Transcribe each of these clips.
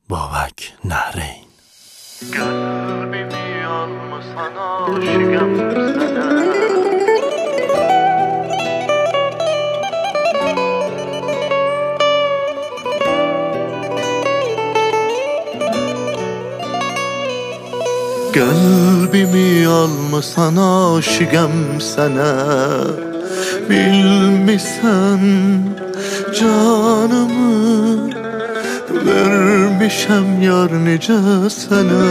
Babak Nahreyn. Kalbimi almasan aşığım sana. Kalbimi almasan aşığım sana. Bilmişsen canımı vermişem yar nece sana.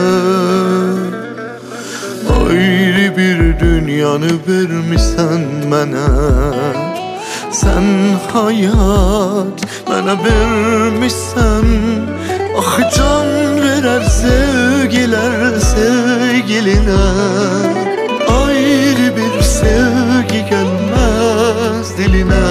Ayrı bir dünyanı vermişsen bana. Sen hayat bana vermişsen. Ah can verer sevgiler sevgiline. Ayrı bir sevgi gelmez diline.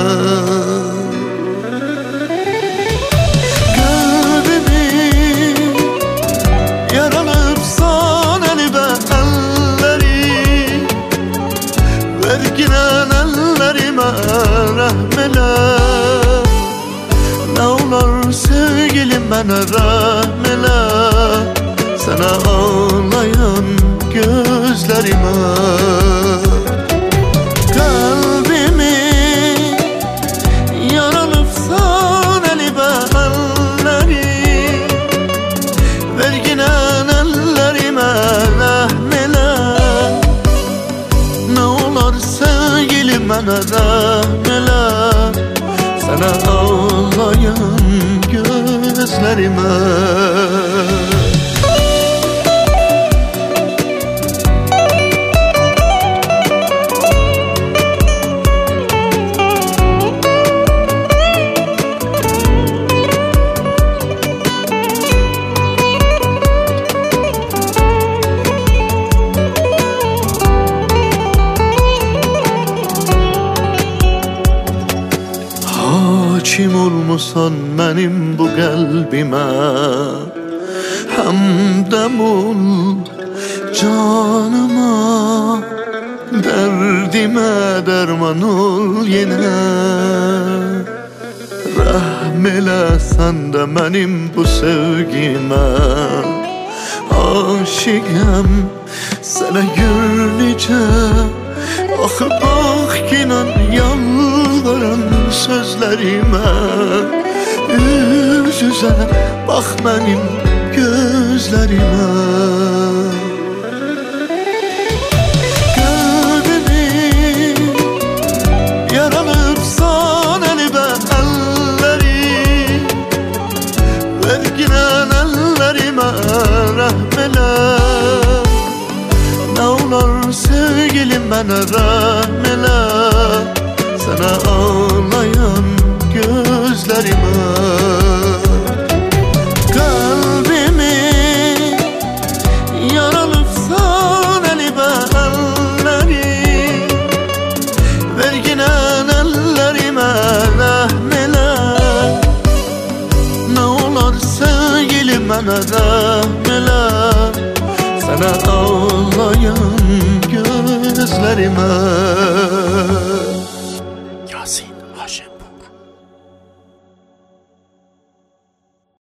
Verginen ellerime rahmele. Ne olur sevgilim bana rahmele. Sana ağlayan gözlerime. Kalbimi yaralıpsan elime elleri. Verginen ellerime rahmele. Sevgilim bana rahmele. Sana ağlayan gözlerime. Hakim olmusan benim bu kalbime. Hamdem ol canıma. Derdime derman ol yine. Rahmele sen de benim bu sevgime. Aşığım sana gönlüce. Ah bak inan yalvaran sözlerime. Yüz yüze bak benim gözlerime. Kalbimi yaralıpsan elime elleri. Verginen ellerime rahmele. Ne olur sevgilim bana rahmele. Sana ağlayan gözlerime. Kalbimi yaralıpsan elime elleri. Verginen ellerime rahmele. Ne olur sevgilim bana rahmele. Sana ağlayan gözlerime.